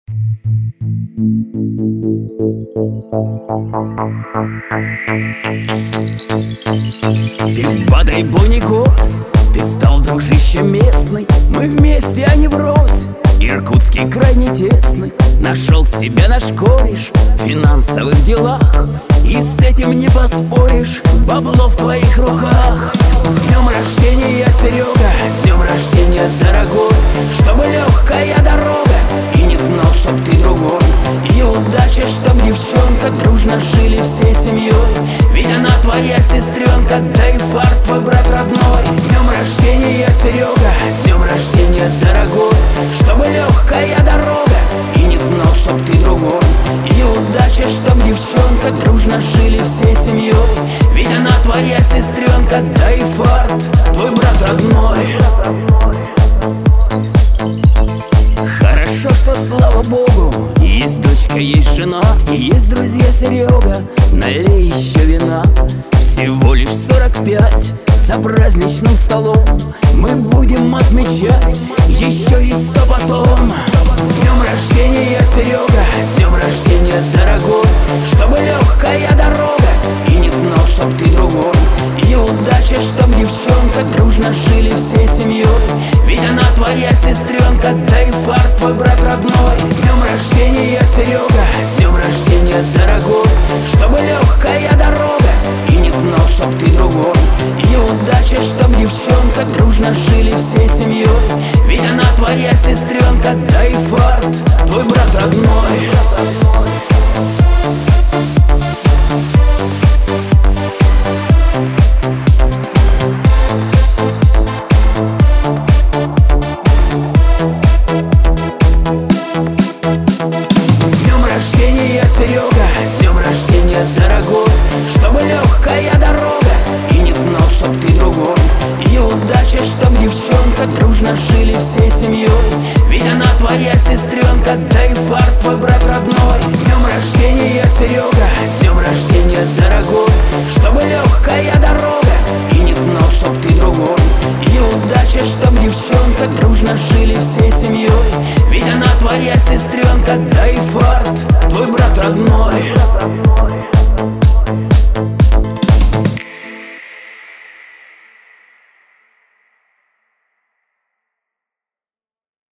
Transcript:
Ты в Бодайбоне гость, ты стал дружище местный. Мы вместе, а не врозь, Иркутский край не тесный. Нашел себя наш кореш в финансовых делах, и с этим не поспоришь, бабло в твоих руках. С днем рождения, Серега, с днем рождения, дорогой. Чтобы легкая дорога, и не знал, чтоб ты другой. И удача, чтоб девчонка дружно жили всей семьей. Ведь она твоя сестренка, да и фарт твой брат родной. С днем рождения, Серега, с днем рождения, дорогой. Чтобы легкая дорога, и не знал, чтоб ты другой. И удача, чтоб девчонка дружно жили всей семьей. Ведь она твоя сестренка, да и фарт твой брат родной. Хорошо, что, слава богу, есть дочка, есть жена, и есть друзья, Серега, налей еще вина. Всего лишь 45 за праздничным столом мы будем отмечать еще и 100 потом. С днем рождения, Серега, с днем рождения, дорогой. Чтобы легкая дорога, и не знал, чтоб ты другой. И удача, чтоб девчонка дружно жили всей семьей. Ведь она твоя сестренка, да и фарт твой брат родной. С днем рождения, Серега, с днем рождения, дорогой. Чтобы легкая дорога, и не знал, чтоб ты другой. И удача, чтоб девчонка дружно жили всей семьей. Ведь она твоя сестренка, да и фарт твой брат родной. Серега, с днем рождения, дорогой. Чтобы легкая дорога, и не знал, чтоб ты другой. И удача, чтоб девчонка дружно жили всей семьей. Ведь она твоя сестренка, да и фарт твой брат родной. С днем рождения, Серега, с днем рождения, дорогой. Чтобы легкая дорога, и не знал, чтоб ты другой. И удача, чтоб девчонка дружно жили всей семьей. Ведь она твоя сестренка, да и фарт твой брат родной.